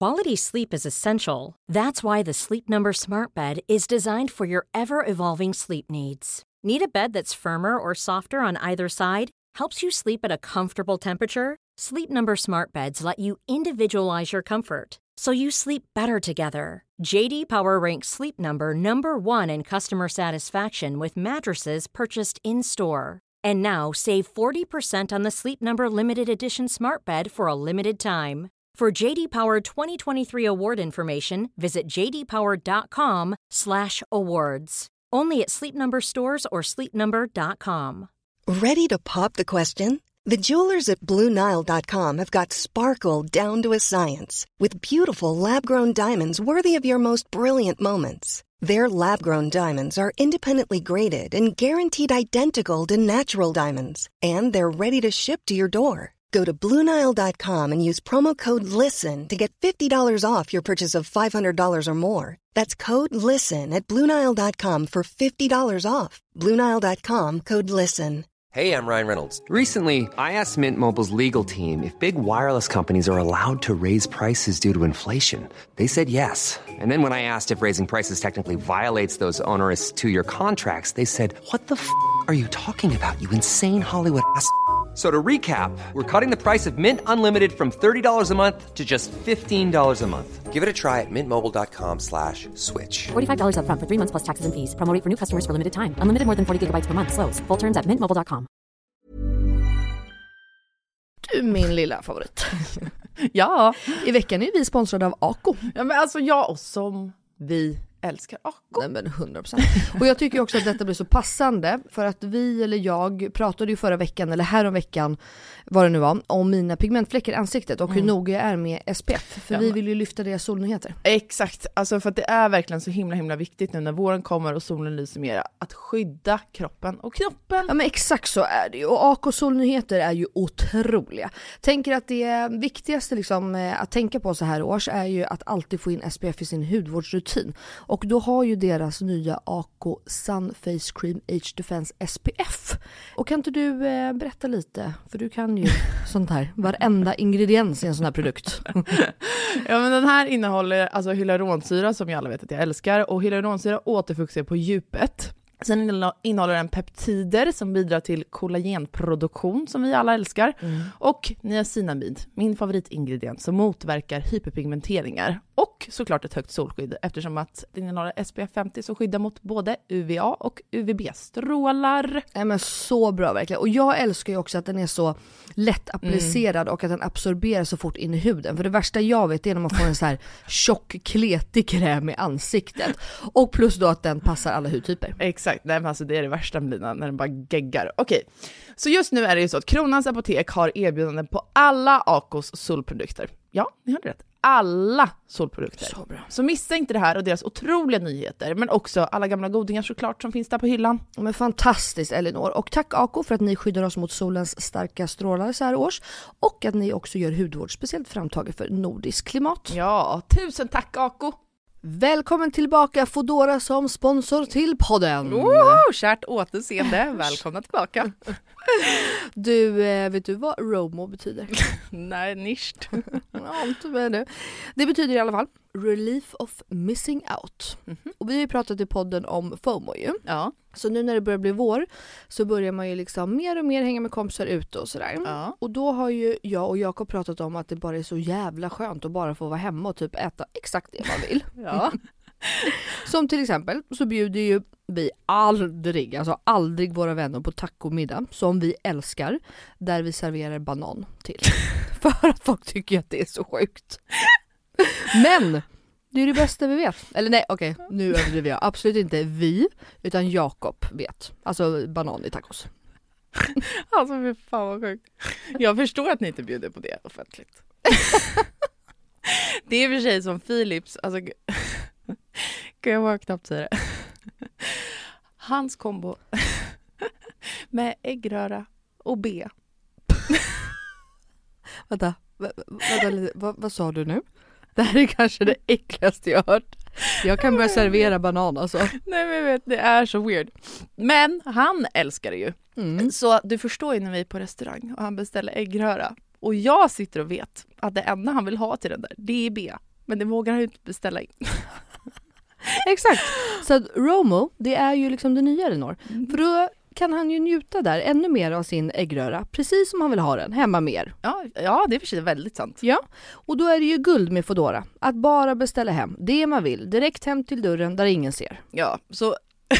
Quality sleep is essential. That's why the Sleep Number Smart Bed is designed for your ever-evolving sleep needs. Need a bed that's firmer or softer on either side? Helps you sleep at a comfortable temperature? Sleep Number Smart Beds let you individualize your comfort, so you sleep better together. JD Power ranks Sleep Number #1 in customer satisfaction with mattresses purchased in-store. And now, save 40% on the Sleep Number Limited Edition Smart Bed for a limited time. For JD Power 2023 award information, visit jdpower.com/awards. Only at Sleep Number stores or sleepnumber.com. Ready to pop the question? The jewelers at BlueNile.com have got sparkle down to a science with beautiful lab-grown diamonds worthy of your most brilliant moments. Their lab-grown diamonds are independently graded and guaranteed identical to natural diamonds, and they're ready to ship to your door. Go to BlueNile.com and use promo code LISTEN to get $50 off your purchase of $500 or more. That's code LISTEN at BlueNile.com for $50 off. BlueNile.com, code LISTEN. Hey, I'm Ryan Reynolds. Recently, I asked Mint Mobile's legal team if big wireless companies are allowed to raise prices due to inflation. They said yes. And then when I asked if raising prices technically violates those onerous two-year contracts, they said, "What the f*** are you talking about, you insane Hollywood ass?" So to recap, we're cutting the price of Mint Unlimited from $30 a month to just $15 a month. Give it a try at mintmobile.com/switch. $45 up front for 3 months plus taxes and fees. Promo rate for new customers for limited time. Unlimited more than 40 gigabytes per month. Slows full terms at mintmobile.com. Du, min lilla favorit. Ja. I veckan är vi sponsrade av Ako. Ja, men alltså jag och som vi älskar Ako. Nej, men 100%. Och jag tycker också att detta blir så passande för att vi eller jag pratade ju förra veckan eller här om veckan vad det nu var om mina pigmentfläckar i ansiktet och hur noga jag är med SPF för vi vill ju lyfta deras solnyheter. Exakt, alltså för att det är verkligen så himla viktigt nu när våren kommer och solen lyser mer att skydda kroppen och knoppen. Ja, men exakt så är det ju. Och AK solnyheter är ju otroliga. Tänker att det viktigaste liksom, att tänka på så här års är ju att alltid få in SPF i sin hudvårdsrutin. Och då har ju deras nya AK Sun Face Cream Age Defense SPF. Och kan inte du berätta lite? För du kan ju sånt här. Varenda ingrediens i en sån här produkt. Ja, men den här innehåller alltså hyaluronsyra som jag alla vet att jag älskar. Och hyaluronsyra återfuktar på djupet. Sen innehåller den peptider som bidrar till kollagenproduktion som vi alla älskar. Och niacinamid, min favoritingrediens som motverkar hyperpigmenteringar. Och såklart ett högt solskydd eftersom att den innehåller SPF 50 som skyddar mot både UVA och UVB-strålar. Ja, men så bra verkligen. Och jag älskar ju också att den är så lätt applicerad och att den absorberar så fort in i huden. För det värsta jag vet är när man får en så här tjock, kletig kräm i ansiktet. Och plus då att den passar alla hudtyper. Exakt, nej, men alltså det är det värsta med Lina, när den bara geggar. Okej, så just nu är det ju så att Kronans Apotek har erbjudanden på alla Akos solprodukter. Ja, ni hörde rätt. Alla solprodukter. Så bra. Så missa inte det här och deras otroliga nyheter. Men också alla gamla godingar såklart som finns där på hyllan. Men fantastiskt, Elinor. Och tack Ako för att ni skyddar oss mot solens starka strålar så här års. Och att ni också gör hudvård speciellt framtaget för nordisk klimat. Ja, tusen tack Ako. Välkommen tillbaka Foodora som sponsor till podden. Kärt återseende, välkomna tillbaka. Du, vet du vad ROMO betyder? Nej, nicht. Ja, inte med det. Det betyder i alla fall Relief of Missing Out. Och vi har ju pratat i podden om FOMO ju. Ja. Så nu när det börjar bli vår så börjar man ju liksom mer och mer hänga med kompisar ute och sådär. Ja. Och då har ju jag och Jakob pratat om att det bara är så jävla skönt att bara få vara hemma och typ äta exakt det man vill. Ja. Som till exempel så bjuder ju vi aldrig våra vänner på tacomiddag som vi älskar, där vi serverar banan till. För att folk tycker att det är så sjukt. Men det är det bästa vi vet. Eller nej, okej, nu överdriver jag. Absolut inte vi, utan Jakob vet. Alltså banan i tacos. Alltså fy fan vad sjukt. Jag förstår att ni inte bjuder på det offentligt. Det är för sig som Philips, alltså kan jag bara knappt säga det. Hans kombo med äggröra och B. Vänta, vad sa du nu? Det här är kanske det äckligaste jag har hört. Jag kan börja servera banan alltså. Nej men jag vet, det är så weird. Men han älskar det ju. Så du förstår ju när vi är på restaurang och han beställer äggröra. Och jag sitter och vet att det enda han vill ha till den där, det är B. Men det vågar han ju inte beställa in. Exakt. Så att Romo, det är ju liksom det nya Elinor. För då kan han ju njuta där ännu mer av sin äggröra. Precis som han vill ha den, hemma mer. Ja, det är för sig väldigt sant. Ja, och då är det ju guld med Foodora. Att bara beställa hem det man vill. Direkt hem till dörren där ingen ser. Ja, så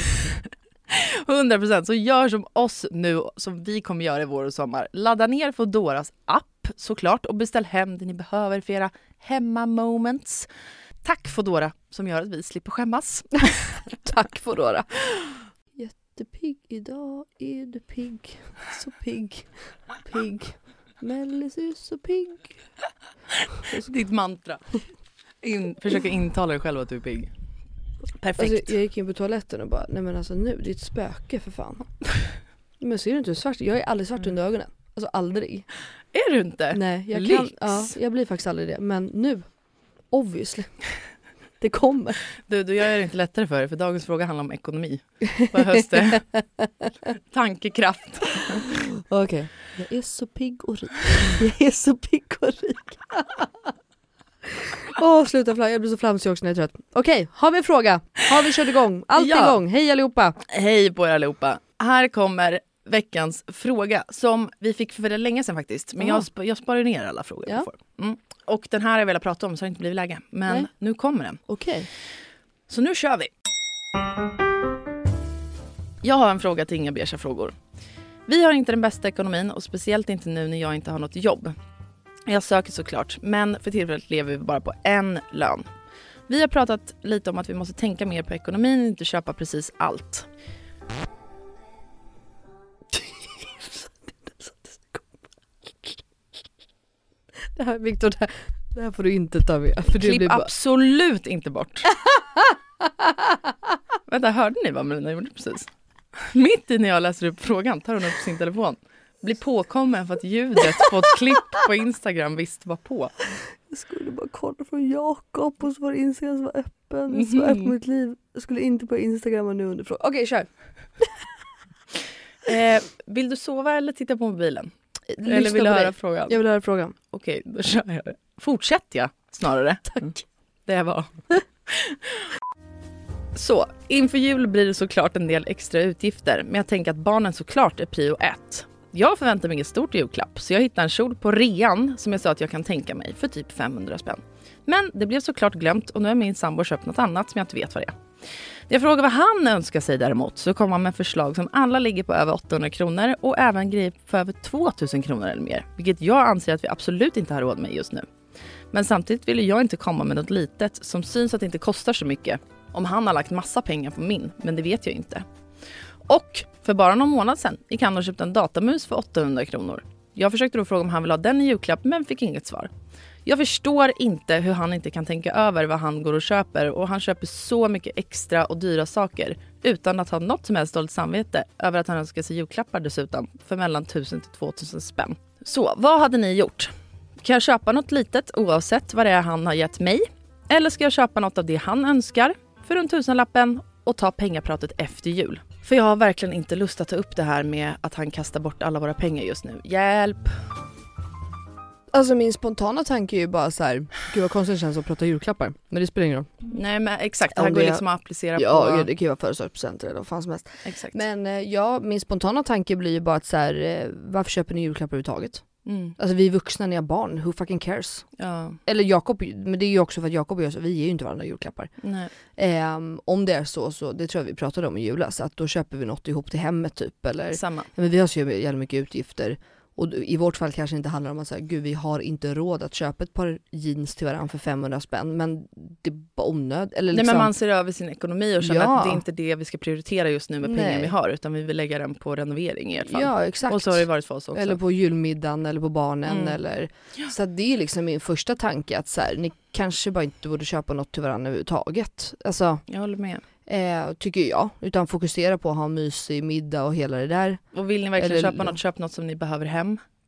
100%. Så gör som oss nu, som vi kommer göra i vår och sommar. Ladda ner Foodoras app såklart och beställ hem det ni behöver för era hemma-moments. Tack Foodora som gör att vi slipper skämmas. Tack Foodora. Jättepigg idag är du pigg. Så pigg. Pigg. Mellis är så pigg. Ditt mantra. Försöka intala dig själv att du är pigg. Perfekt. Alltså, jag gick in på toaletten och bara, nej men alltså nu, det är ett spöke för fan. Men ser du inte hur svart? Jag är aldrig svart under ögonen. Alltså aldrig. Är du inte? Nej, jag blir faktiskt aldrig det. Men nu, obviously. Det kommer. Du gör det inte lättare för dagens fråga handlar om ekonomi. Vad behövs det? Tankekraft. Okej. Jag är så pigg och rik. Jag är så pigg och rik. Sluta flam. Jag blir så flamsig också när jag är trött. Okej, har vi en fråga? Har vi kört igång? Allt igång. Hej allihopa. Hej på er allihopa. Här kommer veckans fråga som vi fick för väldigt länge sedan faktiskt. Men jag sparar ner alla frågor jag får. Och den här har jag velat prata om så har det inte blivit läge. Men nu kommer den. Okej. Så nu kör vi. Jag har en fråga till inga beiga frågor. Vi har inte den bästa ekonomin och speciellt inte nu när jag inte har något jobb. Jag söker såklart, men för tillfället lever vi bara på en lön. Vi har pratat lite om att vi måste tänka mer på ekonomin och inte köpa precis allt. Det här, Victor, det här får du inte ta med. För Klipp det blir absolut inte bort. Vänta, hörde ni vad Melina gjorde precis? Mitt i när jag läser upp frågan tar hon upp sin telefon. Blir påkommen för att ljudet på ett klipp på Instagram visst var på. Jag skulle bara kolla från Jakob och så var det Instagram som var öppen. Så öppet mitt liv. Jag skulle inte på Instagram och nu under frågan. Okej, kör. Vill du sova eller titta på mobilen? Eller vill du höra frågan? Jag vill höra frågan. Okej, då kör jag det. Fortsätt jag snarare. Tack. Det var. Så, inför jul blir det såklart en del extra utgifter. Men jag tänker att barnen såklart är prio 1. Jag förväntar mig inget stort julklapp så jag hittar en kjol på rean som jag sa att jag kan tänka mig för typ 500 spänn. Men det blev såklart glömt och nu har min sambo köpt något annat som jag inte vet vad det är. När jag frågar vad han önskar sig däremot så kommer han med förslag som alla ligger på över 800 kronor och även grejer för över 2000 kronor eller mer. Vilket jag anser att vi absolut inte har råd med just nu. Men samtidigt vill jag inte komma med något litet som syns att det inte kostar så mycket. Om han har lagt massa pengar på min, men det vet jag inte. Och för bara någon månad sedan gick han och köpte en datamus för 800 kronor. Jag försökte då fråga om han vill ha den i julklapp men fick inget svar. Jag förstår inte hur han inte kan tänka över vad han går och köper och han köper så mycket extra och dyra saker utan att ha något som helst dåligt samvete över att han önskar sig julklappar dessutom för mellan 1000 till 2000 spänn. Så, vad hade ni gjort? Kan jag köpa något litet oavsett vad det är han har gett mig? Eller ska jag köpa något av det han önskar för runt 1000-lappen och ta pengapratet efter jul? För jag har verkligen inte lust att ta upp det här med att han kastar bort alla våra pengar just nu. Hjälp! Alltså min spontana tanke är ju bara så här, gud vad konstigt det känns att prata julklappar. Men det spelar ingen roll. Nej men exakt, det här går liksom att applicera på... Ja, det kan ju vara födelsedagspresenter eller vad fan som helst. Exakt. Men min spontana tanke blir ju bara att så här, varför köper ni julklappar överhuvudtaget? Alltså vi är vuxna, ni har barn, who fucking cares? Ja. Eller Jakob, men det är ju också för att Jakob och jag, vi ger ju inte varandra julklappar. Nej. Om det är så det tror jag vi pratade om i julas, att då köper vi något ihop till hemmet typ. Eller, samma. Men vi har så jävla mycket utgifter. Och i vårt fall kanske inte handlar om att säga, gud vi har inte råd att köpa ett par jeans till varandra för 500 spänn. Men det är bara onöd. Eller liksom... Nej men man ser över sin ekonomi och känner att det är inte det vi ska prioritera just nu med pengar vi har. Utan vi vill lägga den på renovering i alla fall. Ja exakt. Och så har det varit för oss också. Eller på julmiddagen eller på barnen. Eller... Så det är liksom min första tanke att så här, ni kanske bara inte borde köpa något till varandra överhuvudtaget. Alltså, jag håller med. Tycker jag. Utan fokusera på att ha en mysig middag och hela det där. Och vill ni verkligen köpa något, köp något som ni behöver hem.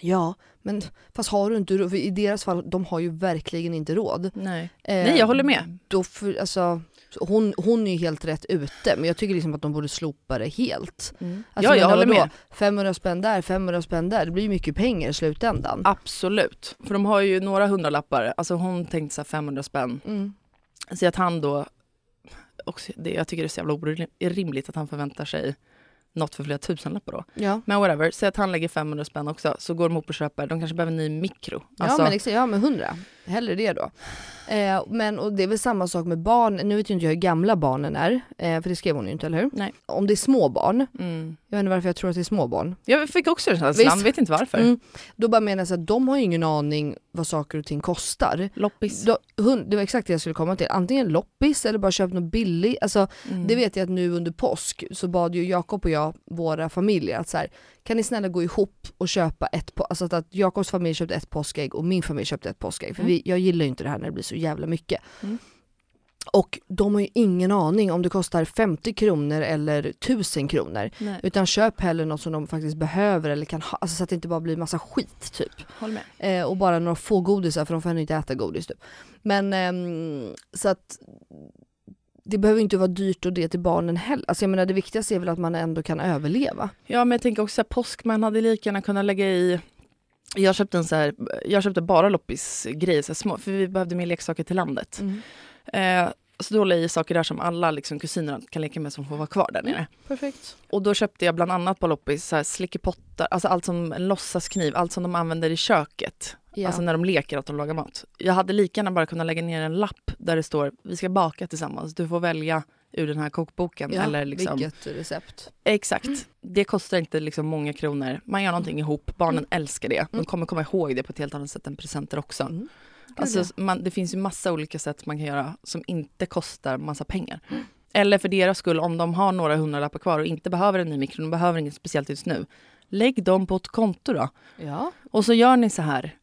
Ja, men fast har du inte råd, för i deras fall, de har ju verkligen inte råd. Nej, jag håller med. Då alltså, hon är ju helt rätt ute, men jag tycker liksom att de borde slopa det helt. Alltså, jag håller med. 500 spänn där, 500 spänn där, det blir ju mycket pengar i slutändan. Absolut, för de har ju några hundralappar. Alltså hon tänkte så här 500 spänn. Så att han då, också, jag tycker det är så jävla orimligt att han förväntar sig något för flera tusenlappar då. Ja. Men whatever, så att han lägger 500 spänn också, så går de upp och köper, de kanske behöver en ny mikro. Alltså, ja men 100, hellre det då. Men och det är väl samma sak med barn, nu vet jag inte hur gamla barnen är, för det skrev hon ju inte, eller hur? Nej. Om det är små barn, jag vet inte varför jag tror att det är små barn. Jag fick också en känsla, vet inte varför. Då bara menar jag så att de har ju ingen aning vad saker och ting kostar. Loppis. Det var exakt det jag skulle komma till. Antingen loppis eller bara köpa något billigt. Alltså, det vet jag att nu under påsk så bad ju Jakob och jag, våra familjer, att så här, kan ni snälla gå ihop och köpa alltså att Jakobs familj köpte ett påskägg och min familj köpte ett påskägg. För jag gillar ju inte det här när det blir så jävla mycket. Och de har ju ingen aning om det kostar 50 kronor eller 1000 kronor. Nej. Utan köp heller något som de faktiskt behöver eller kan ha, alltså så att det inte bara blir massa skit typ. Håll med. Och bara några få godisar, för de får inte äta godis typ. Men så att det behöver inte vara dyrt och det till barnen heller. Alltså jag menar, det viktigaste är väl att man ändå kan överleva. Ja, men jag tänker också att påskman hade lika gärna kunnat lägga i. Jag köpte bara loppisgrejer så små, för vi behövde mer leksaker till landet. Så då la jag i saker där som alla liksom, kusinerna kan leka med som får vara kvar där nere. Perfekt. Och då köpte jag bland annat på loppis så här slickepottar, alltså allt som en låtsaskniv, allt som de använder i köket. Ja. Alltså när de leker att de lagar mat. Jag hade lika gärna bara kunnat lägga ner en lapp där det står, vi ska baka tillsammans. Du får välja ur den här kokboken. Ja, eller liksom, vilket recept. Exakt. Det kostar inte liksom många kronor. Man gör någonting ihop. Barnen älskar det. De kommer komma ihåg det på ett helt annat sätt än presenter också. Alltså, det finns ju massa olika sätt man kan göra som inte kostar massa pengar. Eller för deras skull, om de har några hundralappar kvar och inte behöver en ny mikro, de behöver inget speciellt just nu. Lägg dem på ett konto då. Ja. Och så gör ni så här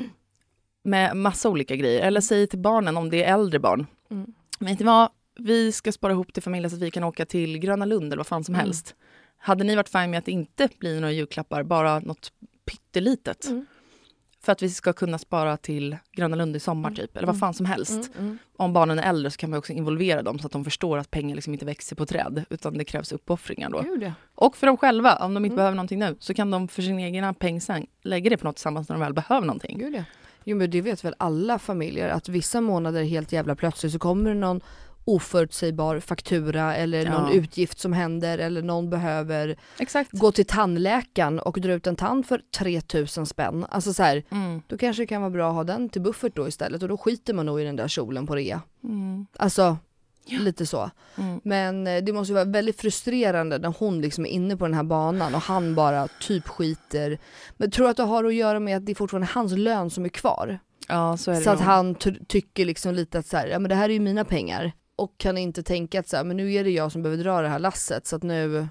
med massa olika grejer. Eller säg till barnen om det är äldre barn. Vet ni vad? Vi ska spara ihop till familjen så att vi kan åka till Gröna Lund eller vad fan som helst. Hade ni varit fine med att det inte blir några julklappar, bara något pyttelitet? För att vi ska kunna spara till Gröna Lund i sommar typ. Eller vad fan som helst. Om barnen är äldre så kan man också involvera dem så att de förstår att pengar liksom inte växer på träd. Utan det krävs uppoffringar då. Och för dem själva, om de inte behöver någonting nu, så kan de för sin egen pengsang lägga det på något tillsammans när de väl behöver någonting. Jo, men det vet väl alla familjer, att vissa månader helt jävla plötsligt så kommer det någon oförutsägbar faktura eller någon utgift som händer, eller någon behöver gå till tandläkaren och dra ut en tand för 3000 spänn. Alltså så här, då kanske det kan vara bra att ha den till buffert då istället, och då skiter man nog i den där kjolen på rea. Alltså lite så. Men det måste vara väldigt frustrerande när hon liksom är inne på den här banan och han bara typ skiter. Men tror att det har att göra med att det är fortfarande hans lön som är kvar. Ja, så är det. Så att han tycker liksom lite att så här, ja men det här är ju mina pengar. Och kan inte tänka att så här, men nu är det jag som behöver dra det här lasset, så att nu...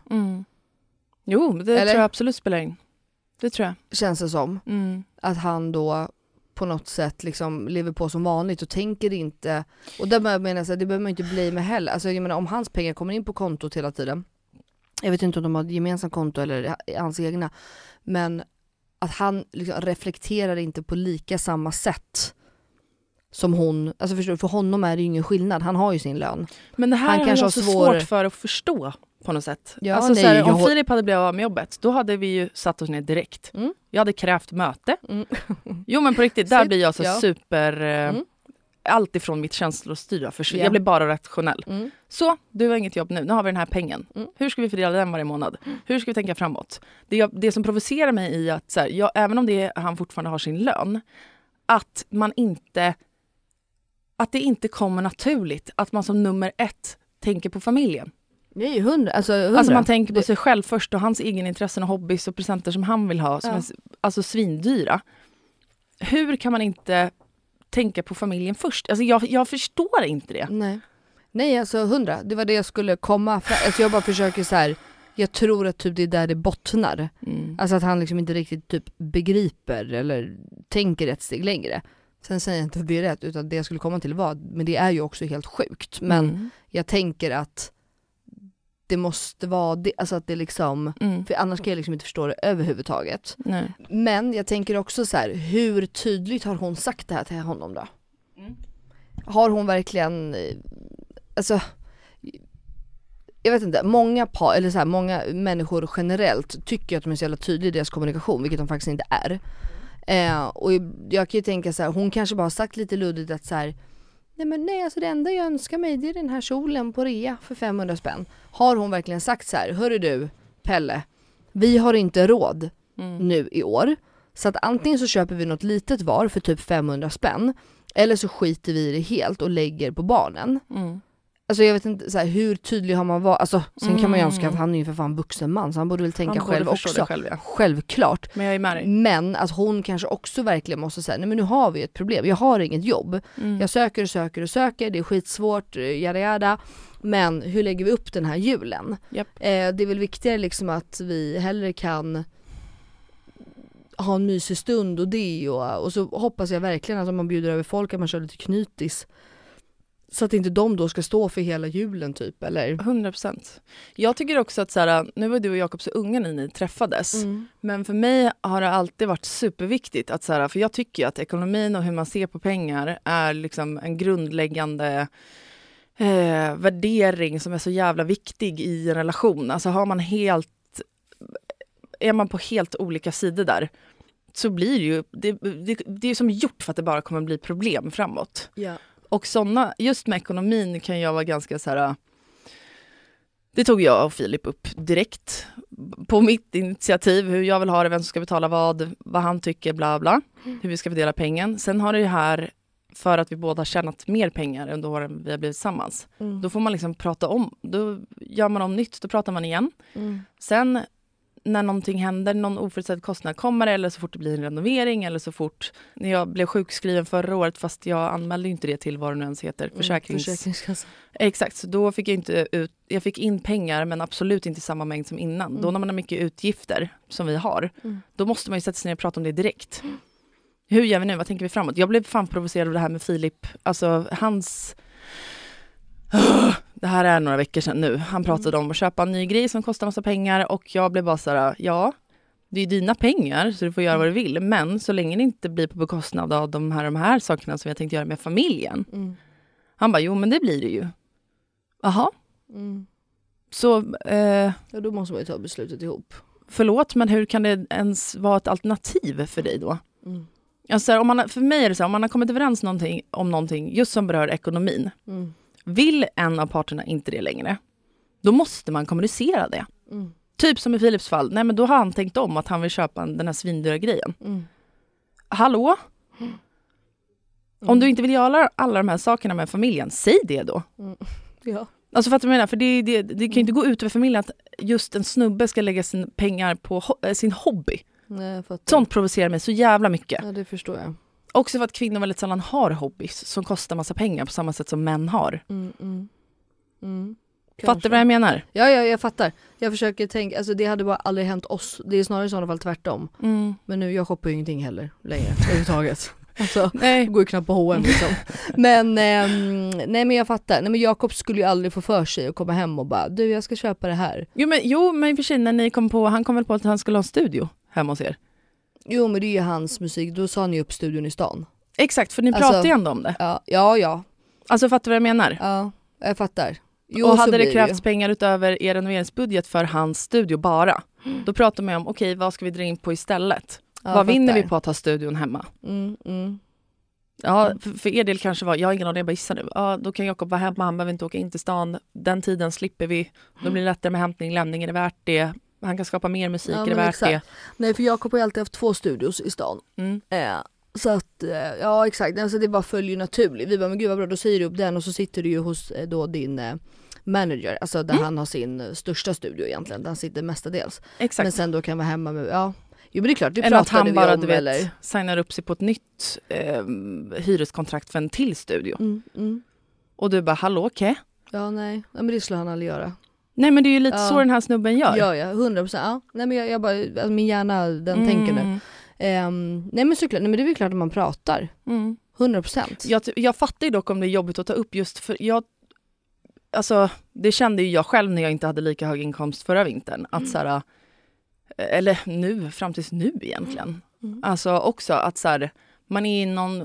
Jo, det tror jag absolut spelar in. Det tror jag. Känns det som. Att han då på något sätt liksom lever på som vanligt och tänker inte... Och där menar jag så här, det behöver man inte bli med heller. Alltså jag menar, om hans pengar kommer in på kontot hela tiden. Jag vet inte om de har ett gemensamt konto eller hans egna. Men att han liksom reflekterar inte på lika samma sätt som hon, alltså förstår, för honom är det ju ingen skillnad, han har ju sin lön. Men det här han kanske har så svårt för att förstå på något sätt. Ja, alltså, nej, såhär, om Filip hade blivit av med jobbet, då hade vi ju satt oss ner direkt. Jag hade krävt möte. Jo men på riktigt, där blir jag så super allt ifrån mitt känslostyra försvinner. Jag blir bara rationell. Så, du har inget jobb nu har vi den här pengen. Hur ska vi fördela den varje månad? Hur ska vi tänka framåt? Det som provocerar mig i att så här, även om han fortfarande har sin lön, att det inte kommer naturligt att man som nummer 1 tänker på familjen. Nej, 100. Alltså man tänker på sig själv först och hans egen intressen och hobbys och presenter som han vill ha, som är alltså svindyra. Hur kan man inte tänka på familjen först? Alltså jag förstår inte det. Nej, alltså 100. Det var det jag skulle komma fram. Alltså jag bara försöker så här. Jag tror att typ det är där det bottnar. Alltså att han liksom inte riktigt typ begriper eller tänker ett steg längre. Sen säger jag inte att det är rätt, utan det jag skulle komma till var, men det är ju också helt sjukt. Men jag tänker att det måste vara det, alltså att det liksom, för annars kan jag liksom inte förstå det överhuvudtaget. Nej. Men jag tänker också så här, hur tydligt har hon sagt det här till honom då? Har hon verkligen, alltså jag vet inte, många eller så här, många människor generellt tycker att de är så jävla tydliga i deras kommunikation, vilket de faktiskt inte är. Och jag kan ju tänka så här, hon kanske bara har sagt lite luddigt att så här, nej alltså det enda jag önskar mig, det är den här kjolen på rea för 500 spänn. Har hon verkligen sagt så här, hörru du Pelle, vi har inte råd nu i år, så att antingen så köper vi något litet var för typ 500 spänn, eller så skiter vi i det helt och lägger på barnen. Alltså jag vet inte så här, hur tydlig har man varit, alltså sen kan man ju önska att han är ju för fan vuxen man, så han borde väl tänka själv också. Själv, ja. Självklart. Men jag är med dig. Men att hon kanske också verkligen måste säga, nej men nu har vi ett problem, jag har inget jobb. Jag söker, det är skitsvårt, jada. Men hur lägger vi upp den här julen? Yep. Det är väl viktigare liksom att vi hellre kan ha en mysig stund och så hoppas jag verkligen att om man bjuder över folk att man kör lite knytis. Så att inte de då ska stå för hela julen typ, eller? 100%. Jag tycker också att så här, nu var du och Jakob så unga när ni träffades. Men för mig har det alltid varit superviktigt att så här, för jag tycker att ekonomin och hur man ser på pengar är liksom en grundläggande värdering som är så jävla viktig i en relation. Alltså är man på helt olika sidor där, så blir det ju, det är som gjort för att det bara kommer bli problem framåt. Ja. Och sådana, just med ekonomin kan jag vara ganska så här. Det tog jag och Filip upp direkt på mitt initiativ, hur jag vill ha det, vem som ska betala vad han tycker, bla bla, hur vi ska fördela pengen. Sen har det ju här, för att vi båda har tjänat mer pengar under åren vi har blivit tillsammans. Då får man liksom prata om, då gör man om nytt, då pratar man igen. Sen när någonting händer, någon oförutsedd kostnad kommer, eller så fort det blir en renovering, eller så fort när jag blev sjukskriven förra året, fast jag anmälde inte det till vad det nu ens heter, Försäkringskassan. Exakt, så då fick jag inte jag fick in pengar, men absolut inte samma mängd som innan. Då när man har mycket utgifter som vi har, då måste man ju sätta sig ner och prata om det direkt. Hur gör vi nu? Vad tänker vi framåt? Jag blev fan provocerad av det här med Filip, alltså hans det här är några veckor sedan nu. Han pratade om att köpa en ny grej som kostar massa pengar, och jag blev bara så här, ja, det är dina pengar så du får göra vad du vill, men så länge det inte blir på bekostnad av de här sakerna som jag tänkte göra med familjen. Han bara, jo men det blir det ju. Jaha. Så ja, då måste man ju ta beslutet ihop. Förlåt, men hur kan det ens vara ett alternativ för dig då? Alltså, för mig är det så här, om man har kommit överens om någonting just som berör ekonomin, vill en av parterna inte det längre, då måste man kommunicera det. Typ som i Filips fall. Nej, men då har han tänkt om att han vill köpa den här svindyra grejen. Hallå? Om du inte vill göra alla de här sakerna med familjen, säg det då. Ja. Alltså för att jag menar, för det kan ju inte gå ut över familjen att just en snubbe ska lägga sina pengar på sin hobby. Nej, sånt provocerar mig så jävla mycket. Ja, det förstår jag. Också för att kvinnor väldigt sällan har hobbys som kostar massa pengar på samma sätt som män har. Fattar du vad jag menar? Ja, jag fattar. Jag försöker tänka, alltså det hade bara aldrig hänt oss. Det är snarare i sådana fall tvärtom. Men nu, jag shoppar ju ingenting heller längre överhuvudtaget. Alltså, nej. Går ju knappt på H&M liksom. Men nej, men jag fattar. Nej, men Jakob skulle ju aldrig få för sig att komma hem och bara, du, jag ska köpa det här. Jo men för sig, när ni han kom väl på att han skulle ha en studio hemma hos er. Jo, men det är ju hans musik. Då sa ni upp studion i stan. Exakt, för ni pratar ju ändå om det. Ja. Alltså, fattar du vad jag menar? Ja, jag fattar. Jo, och hade det krävts pengar utöver er renoveringsbudget för hans studio bara, då pratar man om, okej, vad ska vi dra in på istället? Ja, vad vinner vi på att ha studion hemma? Ja, för er del kanske jag har ingen aning, jag bara gissar nu. Ja, då kan Jakob vara hemma, han behöver inte åka in till stan. Den tiden slipper vi. Då blir det lättare med hämtning, lämning, är det värt det? Han kan skapa mer musik, är det värt exakt det? Nej, för Jakob har alltid haft 2 studios i stan. Så att, ja exakt, alltså det bara följer naturligt. Vi bara, men gud vad bra, då säger du upp den och så sitter du ju hos då din manager, alltså där han har sin största studio egentligen, där han sitter mestadels. Exakt. Men sen då kan vara hemma med, ja. Jo, men det är klart, det eller att han bara, om, du vet, eller signar upp sig på ett nytt hyreskontrakt för en till studio. Och du bara, hallå, okej? Ja, nej, men det skulle han aldrig göra. Nej, men det är ju lite så den här snubben gör. Ja, 100%. Ja. Nej, men jag bara, alltså, min hjärna, den tänker nu. Nej, men såklart, nej, men det är väl klart att man pratar. 100%. Jag fattar ju dock om det är jobbigt att ta upp, just för alltså det kände ju jag själv när jag inte hade lika hög inkomst förra vintern. Att så här, eller nu, fram tills nu egentligen. Alltså också att så här, man är i någon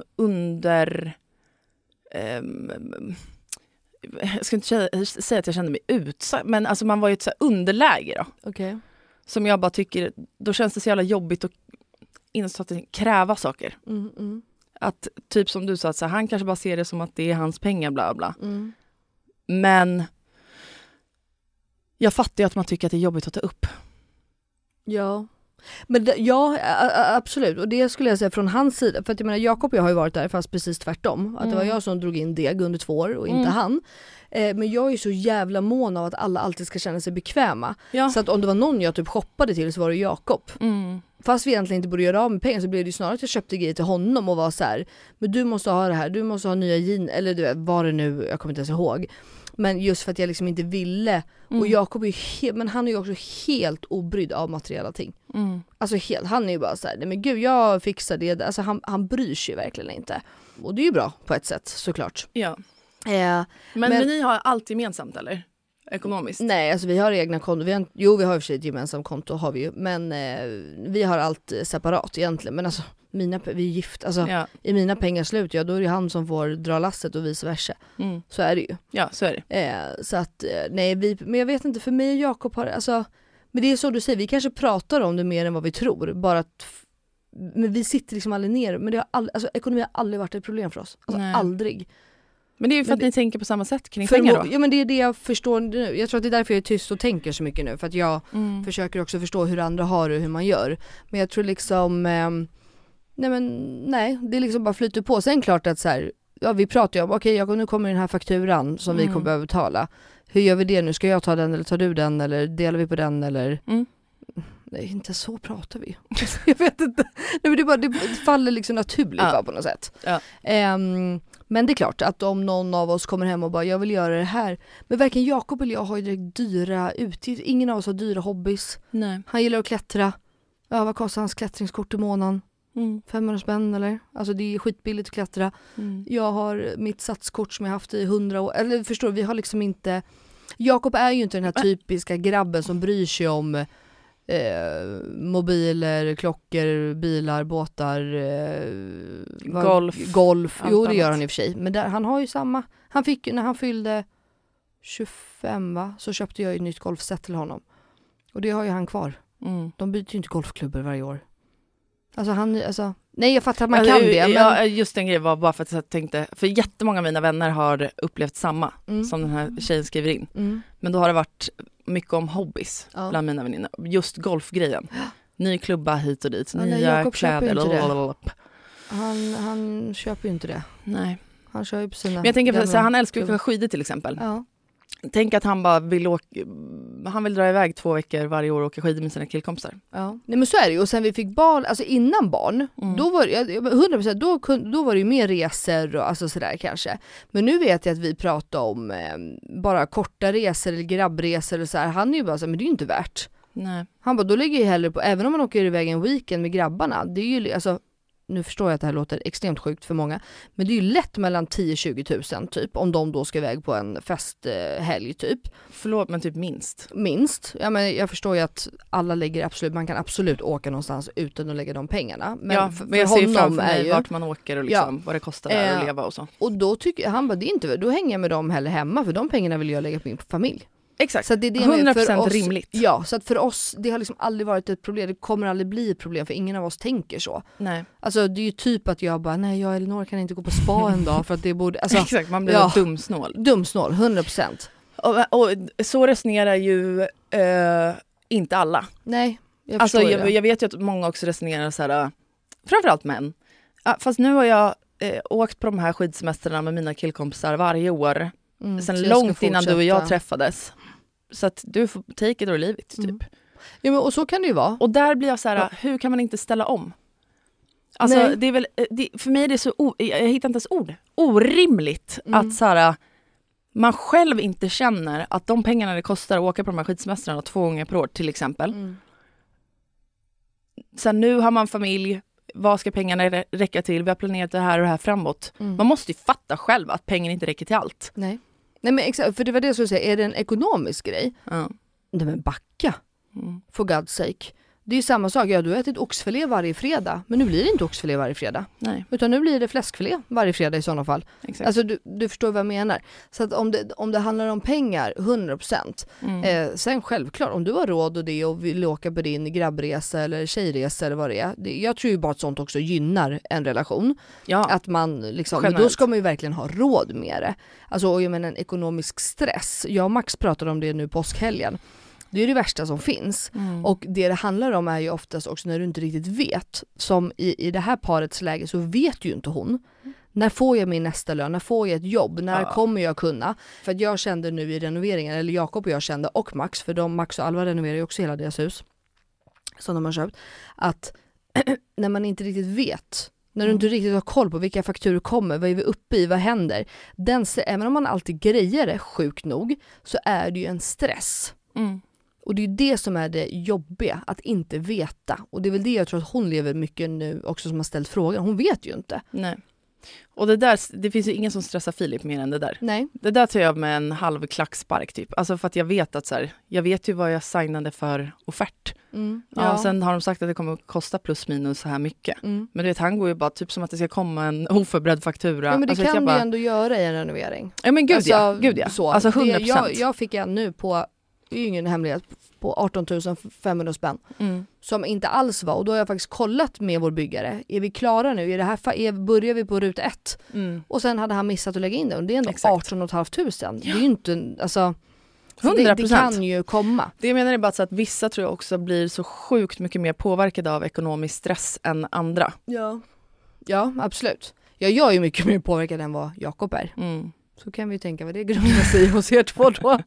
jag ska inte säga att jag kände mig utsatt, men alltså man var ju ett så här underläge då. Okej. Som jag bara tycker, då känns det så jävla jobbigt att kräva saker. Att typ som du sa, att så här, han kanske bara ser det som att det är hans pengar, bla bla. Men jag fattar ju att man tycker att det är jobbigt att ta upp. Ja. Men ja, absolut. Och det skulle jag säga från hans sida. För att jag menar, Jakob och jag har ju varit där fast precis tvärtom. Att det var jag som drog in deg under 2 år och inte han. Men jag är ju så jävla mån av att alla alltid ska känna sig bekväma. Ja. Så att om det var någon jag typ shoppade till så var det Jakob. Fast vi egentligen inte borde göra av med pengar så blev det ju snarare att jag köpte grejer till honom och var så här: men du måste ha det här, du måste ha nya jeans. Eller du vet, vad det nu, jag kommer inte ens ihåg. Men just för att jag liksom inte ville. Och Jakob är ju men han är ju också helt obrydd av materiella ting. Alltså helt, han är ju bara så här: nej men gud, jag fixar det. Alltså han bryr sig verkligen inte. Och det är ju bra på ett sätt, såklart. Ja. Men ni har allt gemensamt, eller? Ekonomiskt? Nej, alltså vi har egna konton. Vi har i och för sig ett gemensamt konto, har vi ju. Men vi har allt separat egentligen. Men alltså, vi är gift. Alltså, i mina pengar slut, då är det han som får dra lasset och vice versa. Så är det ju. Ja, så är det. Så att, nej, men jag vet inte, för mig och Jakob har, alltså, men det är så du säger, vi kanske pratar om det mer än vad vi tror. Bara att, men vi sitter liksom aldrig ner. Men det har alltså, ekonomi har aldrig varit ett problem för oss. Alltså, aldrig. Men det är ju för att ni tänker på samma sätt kring pengar då. Ja, men det är det jag förstår nu. Jag tror att det är därför jag är tyst och tänker så mycket nu. För att jag försöker också förstå hur andra har det och hur man gör. Men jag tror liksom, nej, det är liksom bara flyter på. Sen klart att så här, ja, vi pratar ju om, okej, nu kommer den här fakturan som vi kommer behöva betala. Hur gör vi det nu? Ska jag ta den eller tar du den? Eller delar vi på den? Eller... Nej, inte så pratar vi. Jag vet inte. Nej, men det faller liksom naturligt bara på något sätt. Ja. Men det är klart att om någon av oss kommer hem och bara, jag vill göra det här. Men varken Jakob eller jag har ju direkt dyra utgifter. Ingen av oss har dyra hobbys. Nej. Han gillar att klättra. Ja, vad kostar hans klättringskort i månaden? 500 spänn eller? Alltså det är skitbilligt att klättra. Jag har mitt satskort som jag haft i 100 år. Eller förstår du, vi har liksom inte... Jakob är ju inte den här typiska grabben som bryr sig om mobiler, klockor, bilar, båtar, golf. Jo, det gör han i och för sig. Men där, han har ju samma. Han fick, när han fyllde 25 så köpte jag ett nytt golfset till honom. Och det har ju han kvar. De byter ju inte golfklubbor varje år. Nej, jag fattar att man kan det. Men... Ja, just den grejen var bara för att jag tänkte, för jättemånga av mina vänner har upplevt samma som den här tjejen skriver in. Men då har det varit mycket om hobbys bland mina vänner. Just golfgrejen. Ny klubba hit och dit. Nya kläder. Han köper ju inte det. Nej. Han kör ju på sina... Men jag tänker så han älskar ju att åka skidor till exempel. Ja. Tänk att han bara vill han vill dra iväg 2 veckor varje år och åka skidor med sina killkompisar. Ja. Nej, men så är det ju. Och sen vi fick barn, alltså innan barn, då var det 100%, då var det ju mer resor och alltså sådär kanske. Men nu vet jag att vi pratar om bara korta resor eller grabbresor och så här. Han är ju bara så här, men det är ju inte värt. Nej. Han bara, då lägger jag hellre på, även om man åker iväg en weekend med grabbarna, det är ju alltså, nu förstår jag att det här låter extremt sjukt för många, men det är ju lätt mellan 10-20 000 typ, om de då ska iväg på en festhelg typ. Förlåt, men typ minst. Ja, men jag förstår ju att alla lägger absolut, man kan absolut åka någonstans utan att lägga de pengarna. Men ja, men jag ser ju framför mig vart man åker och liksom, vad det kostar där att leva och så. Och då tycker han bara, det är inte, då hänger jag med dem heller hemma, för de pengarna vill jag lägga på min familj. Exakt, så det är det 100% oss, rimligt. Ja, så att för oss, det har liksom aldrig varit ett problem. Det kommer aldrig bli ett problem, för ingen av oss tänker så. Nej. Alltså det är ju typ att jag bara, nej, jag och Elinor kan inte gå på spa en dag för att det borde... Alltså, exakt, man blir dumsnål. Dumsnål, 100%. Och så resonerar ju inte alla. Nej, jag alltså, förstår det. Jag vet ju att många också resonerar så här, framförallt män. Fast nu har jag åkt på de här skidsemestrarna med mina killkompisar varje år. Sen långt innan du och jag träffades. Så att du får take it or leave it, typ. Ja, men och så kan det ju vara. Och där blir jag så här, hur kan man inte ställa om? Alltså, det är väl, för mig är det så, jag hittar inte ens ord. Orimligt att så här, man själv inte känner att de pengarna det kostar att åka på de här skidsemestrarna 2 gånger per år, till exempel. Sen nu har man familj. Vad ska pengarna räcka till? Vi har planerat det här och det här framåt. Man måste ju fatta själv att pengar inte räcker till allt. Nej, Nej men exakt, för det var det jag skulle säga. Är det en ekonomisk grej? Ja. Nej men backa. For God's sake. Det är ju samma sak. Ja, du har ätit oxfilé varje fredag. Men nu blir det inte oxfilé varje fredag. Nej. Utan nu blir det fläskfilé varje fredag i sådana fall. Exakt. Alltså du förstår vad jag menar. Så att om det handlar om pengar, 100%. Sen självklart, om du har råd och det och vill åka på din grabbresa eller tjejresa eller vad det är. Jag tror ju bara att sånt också gynnar en relation. Ja. Att man liksom, men då ska man ju verkligen ha råd med det. Alltså, och jag menar en ekonomisk stress. Jag och Max pratade om det nu påskhelgen. Det är det värsta som finns. Och det handlar om är ju oftast också när du inte riktigt vet. Som i det här parets läge så vet ju inte hon. När får jag min nästa lön? När får jag ett jobb? När kommer jag kunna? För att jag kände nu i renoveringen, eller Jakob och jag kände, och Max, för Max och Alva renoverar ju också hela deras hus. Som de har köpt. Att när man inte riktigt vet, när du inte riktigt har koll på vilka fakturer kommer, vad är vi uppe i, vad händer? Även om man alltid grejer det, sjukt nog, så är det ju en stress. Och det är det som är det jobbiga, att inte veta. Och det är väl det jag tror att hon lever mycket nu också som har ställt frågan. Hon vet ju inte. Nej. Och det finns ju ingen som stressar Filip mer än det där. Nej. Det där tar jag med en halv klackspark typ. Alltså för att jag vet att så här, jag vet ju vad jag signade för offert. Ja, sen har de sagt att det kommer att kosta plus minus så här mycket. Men du vet, han går ju bara typ som att det ska komma en oförberedd faktura. Ja, men det alltså, kan du bara... ändå göra i en renovering. Ja men gud ja. Så. Alltså 100%. Jag fick en nu på, det är ju ingen hemlighet, på 18 500 spänn. Som inte alls var. Och då har jag faktiskt kollat med vår byggare. Är vi klara nu? Börjar vi på ruta 1? Och sen hade han missat att lägga in det. Och det är ändå 18 500. Det är ju inte, alltså... 100%. Det kan ju komma. Det jag menar är bara så att vissa tror jag också blir så sjukt mycket mer påverkade av ekonomisk stress än andra. Ja, absolut. Jag är ju mycket mer påverkad än vad Jakob är. Så kan vi tänka vad det grundar sig hos er två då.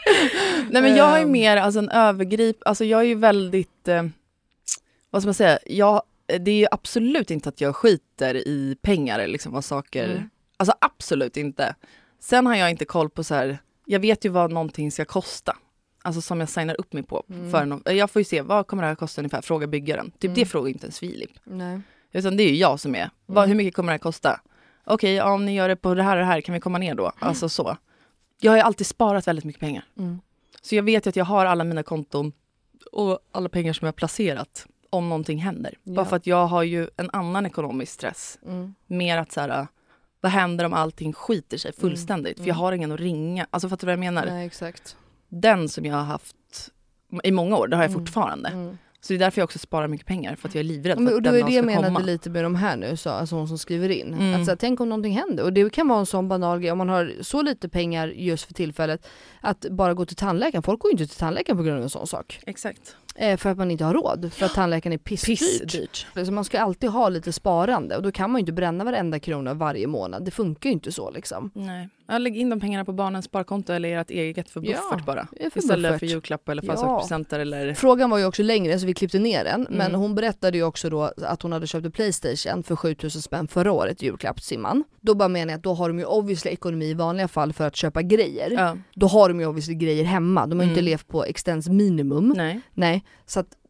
Nej men jag är mer alltså en alltså jag är ju väldigt vad ska man säga, det är ju absolut inte att jag skiter i pengar liksom vad saker, alltså absolut inte. Sen har jag inte koll på så här, jag vet ju vad någonting ska kosta. Alltså som jag signar upp mig på. Jag får ju se, vad kommer det här kosta ungefär? Fråga byggaren. Typ det frågar inte ens Filip. Nej. Utan det är ju jag som är. Hur mycket kommer det här kosta? Okej, om ni gör det på det här kan vi komma ner då? Alltså så. Jag har ju alltid sparat väldigt mycket pengar. Så jag vet ju att jag har alla mina konton och alla pengar som jag har placerat om någonting händer. Bara för att jag har ju en annan ekonomisk stress. Mer att så här, vad händer om allting skiter sig fullständigt? För jag har ingen att ringa. Alltså fattar du vad jag menar? Nej, exakt. Den som jag har haft i många år, det har jag fortfarande. Så det är därför jag också sparar mycket pengar, för att jag är livrädd för att den dagen ska komma. Och det är det jag menade lite med de här nu, alltså hon som skriver in. Att så här, tänk om någonting händer. Och det kan vara en sån banal grej, om man har så lite pengar just för tillfället, att bara gå till tandläkaren. Folk går ju inte till tandläkaren på grund av en sån sak. Exakt. För att man inte har råd. För att tandläkaren är pissdyrt. Så man ska alltid ha lite sparande. Och då kan man ju inte bränna varenda krona varje månad. Det funkar ju inte så liksom. Nej. Jag lägger in de pengarna på barnens sparkonto eller ert eget för buffert bara. För istället buffert. för julklapp eller födelsedagspresenter eller... Frågan var ju också längre så vi klippte ner den. Men hon berättade ju också då att hon hade köpt en PlayStation för 7000 spänn förra året, julklapp till sin man. Då bara menar jag att då har de ju obviously ekonomi i vanliga fall för att köpa grejer. Ja. Då har de ju obviously grejer hemma. De har ju inte levt på extens minimum. Nej. Så att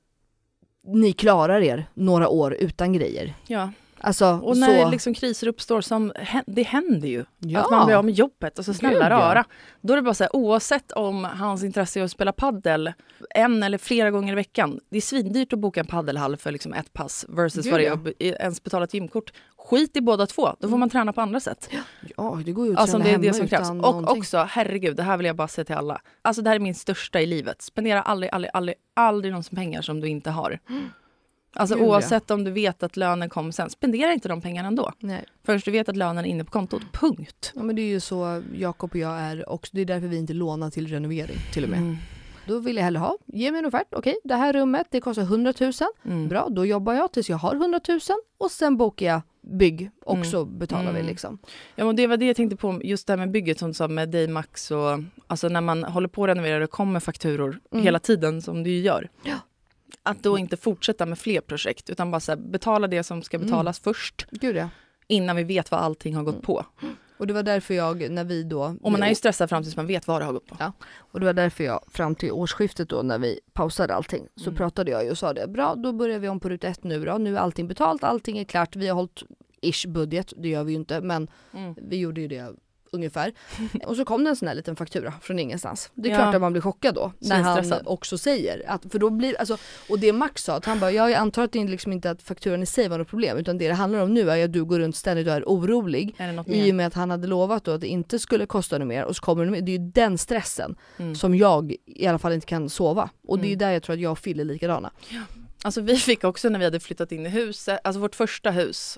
ni klarar er några år utan grejer. Ja. Alltså, och när liksom kriser uppstår, som det händer ju. Att man blir av med jobbet och så snälla rara. Då är det bara så här, oavsett om hans intresse är att spela paddel en eller flera gånger i veckan. Det är svindyrt att boka en paddelhall för liksom ett pass versus vad det är ens betala ett gymkort. Skit i båda två, då får man träna på andra sätt. Ja, det går ju att alltså, träna det är hemma det som krävs. utan Och någonting. också, herregud, det här vill jag bara säga till alla. Alltså det här är min största i livet. Spendera aldrig någonsin pengar som du inte har. Alltså oavsett om du vet att lönen kommer sen, spendera inte de pengarna ändå. Nej. Först du vet att lönen är inne på kontot, punkt. Ja men det är ju så Jakob och jag är också, det är därför vi inte lånar till renovering till och med. Då vill jag hellre ha, ge mig en offert, okej, det här rummet det kostar 100 000, bra, då jobbar jag tills jag har 100 000 och sen bokar jag bygg och så betalar vi liksom. Ja men det var det jag tänkte på, just det här med bygget som sa med dig Max och alltså när man håller på att renovera det kommer fakturor hela tiden som du gör. Ja. Att då inte fortsätta med fler projekt utan bara så här, betala det som ska betalas först. Gud ja. Innan vi vet vad allting har gått på. Och det var därför jag, när vi då... Och man är ju stressad fram tills man vet vad det har gått på. Ja. Och det var därför jag fram till årsskiftet då när vi pausade allting så pratade jag ju och sa det. Bra, då börjar vi om på ruta 1 nu då. Nu är allting betalt, allting är klart. Vi har hållit budget, det gör vi ju inte. Men vi gjorde ju det ungefär. Och så kom det en sån här liten faktura från ingenstans. Det är klart att man blir chockad då. När han också säger att, för då blir, alltså, och det Max sa, att han bara, jag antar att det liksom inte att fakturan i sig var något problem, utan det handlar om nu är att du går runt ständigt och är orolig. I och med att han hade lovat då att det inte skulle kosta något mer, och så kommer det med. Det är ju den stressen som jag i alla fall inte kan sova. Och det är där jag tror att jag och Phil är likadana. Ja. Alltså vi fick också när vi hade flyttat in i huset, alltså vårt första hus.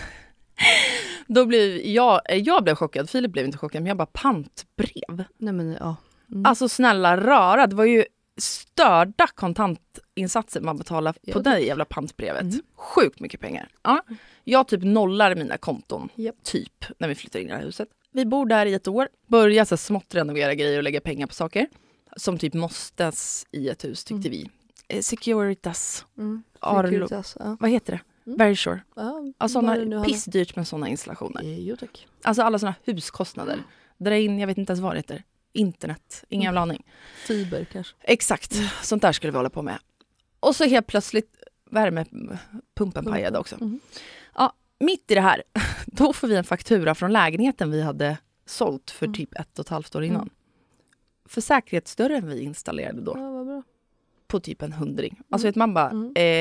Då blev jag blev chockad, Filip blev inte chockad, men jag bara pantbrev. Nej men ja. Alltså snälla rara, det var ju störda kontantinsatser man betalar på det jävla pantbrevet. Sjukt mycket pengar. Ja. Jag typ nollar mina konton, typ, när vi flyttar in i det här huset. Vi bor där i ett år, börjar så smått renovera grejer och lägga pengar på saker som typ måstes i ett hus, tyckte vi. Securitas. Securitas, vad heter det? Very sure. Alltså pissdyrt med sådana installationer. Jo tack. Alltså alla sådana huskostnader. Dra in, jag vet inte ens vad det heter. Internet, ingen jävla aning. Fiber kanske. Exakt, sånt där skulle vi hålla på med. Och så helt plötsligt värmepumpen pajade också. Ja, mitt i det här, då får vi en faktura från lägenheten vi hade sålt för typ 1,5 år innan. För säkerhetsdörren vi installerade då. Ja, vad bra. På typ en 100. Alltså vet man bara,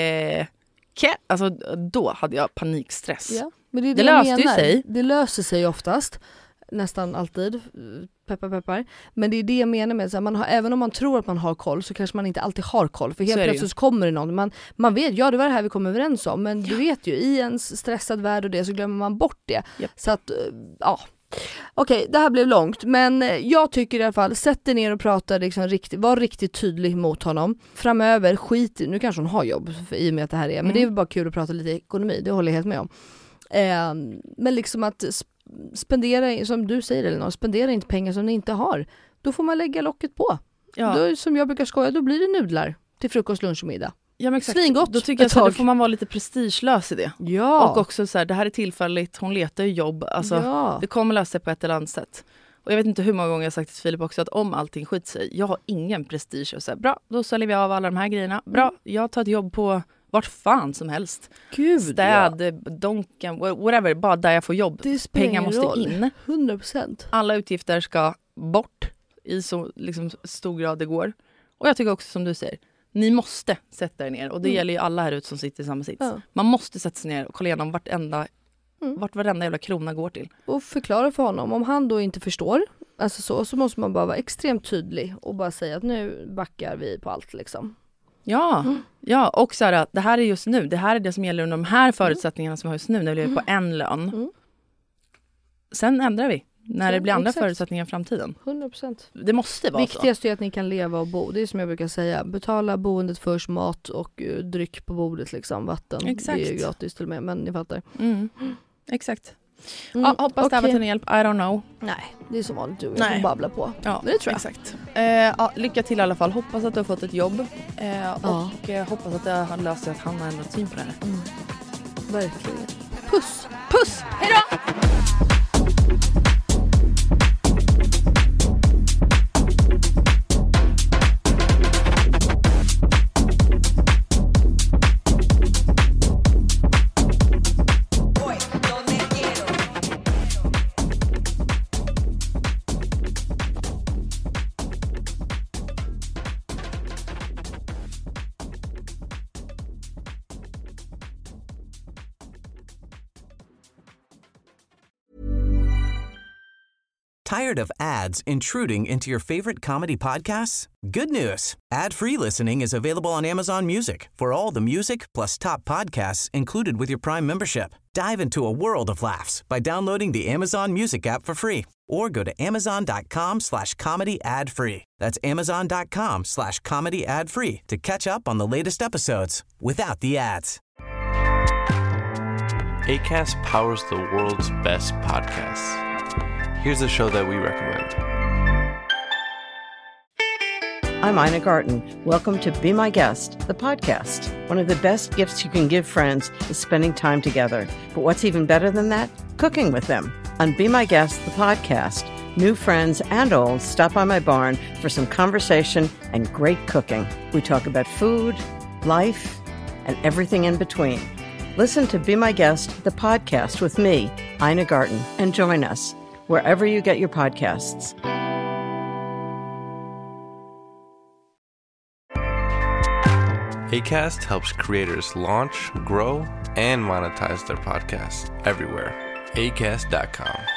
alltså då hade jag panikstress. Ja, men det löste ju sig. Det löser sig oftast. Nästan alltid. Peppar. Men det är det jag menar med så här, även om man tror att man har koll så kanske man inte alltid har koll. För helt plötsligt så kommer det någon. Man vet, det var det här vi kom överens om. Men du vet ju, i en stressad värld och det så glömmer man bort det. Yep. Så att, ja. Okej, det här blev långt, men jag tycker i alla fall, sätt dig ner och prata liksom var riktigt tydlig mot honom. Framöver, skit nu kanske hon har jobb i och med att det här är, men det är bara kul att prata lite ekonomi, det håller jag helt med om. Men liksom att spendera, som du säger Elinor, spendera inte pengar som ni inte har. Då får man lägga locket på. Ja. Då, som jag brukar skoja, då blir det nudlar till frukost, lunch och middag. Ja, men exakt. Svingott. Då tycker jag så då får man vara lite prestigelös i det. Ja. Och också så här, det här är tillfälligt, hon letar ju jobb. Alltså, det kommer lösa sig på ett eller annat sätt. Och jag vet inte hur många gånger jag har sagt till Filip också att om allting skit sig, jag har ingen prestige och så här, bra, då säljer vi av alla de här grejerna. Bra, jag tar ett jobb på vart fan som helst. Gud, städ, donken, whatever, bara där jag får jobb. Pengar måste in. 100%. Alla utgifter ska bort i så liksom, stor grad det går. Och jag tycker också som du säger, ni måste sätta er ner. Och det gäller ju alla här ute som sitter i samma sits. Ja. Man måste sätta sig ner och kolla igenom vart varenda jävla krona går till. Och förklara för honom. Om han då inte förstår, alltså så måste man bara vara extremt tydlig. Och bara säga att nu backar vi på allt liksom. Ja, och så här, det här är just nu. Det här är det som gäller under de här förutsättningarna som vi har just nu. När vi lever på en lön. Sen ändrar vi. När det blir andra förutsättningar i framtiden. 100%. Det måste vara viktigast är att ni kan leva och bo. Det är som jag brukar säga. Betala boendet först, mat och dryck på bordet. Liksom. Vatten. Exakt. Det är ju gratis till och med. Men ni fattar. Exakt. Ja, hoppas det här var till en hjälp. I don't know. Nej, det är som vanligt du får babbla på. Ja, det tror jag. Exakt. Lycka till i alla fall. Hoppas att du har fått ett jobb. Och hoppas att det har löst sig att han har ändrat syn på det här. Verkligen. Puss! Puss! Hej då! Tired of ads intruding into your favorite comedy podcasts? Good news. Ad-free listening is available on Amazon Music for all the music plus top podcasts included with your Prime membership. Dive into a world of laughs by downloading the Amazon Music app for free or go to amazon.com/comedy ad-free. That's amazon.com/comedy ad-free to catch up on the latest episodes without the ads. Acast powers the world's best podcasts. Here's a show that we recommend. I'm Ina Garten. Welcome to Be My Guest, the podcast. One of the best gifts you can give friends is spending time together. But what's even better than that? Cooking with them. On Be My Guest, the podcast, new friends and old stop by my barn for some conversation and great cooking. We talk about food, life, and everything in between. Listen to Be My Guest, the podcast with me, Ina Garten, and join us. wherever you get your podcasts. Acast helps creators launch, grow, and monetize their podcasts everywhere. Acast.com.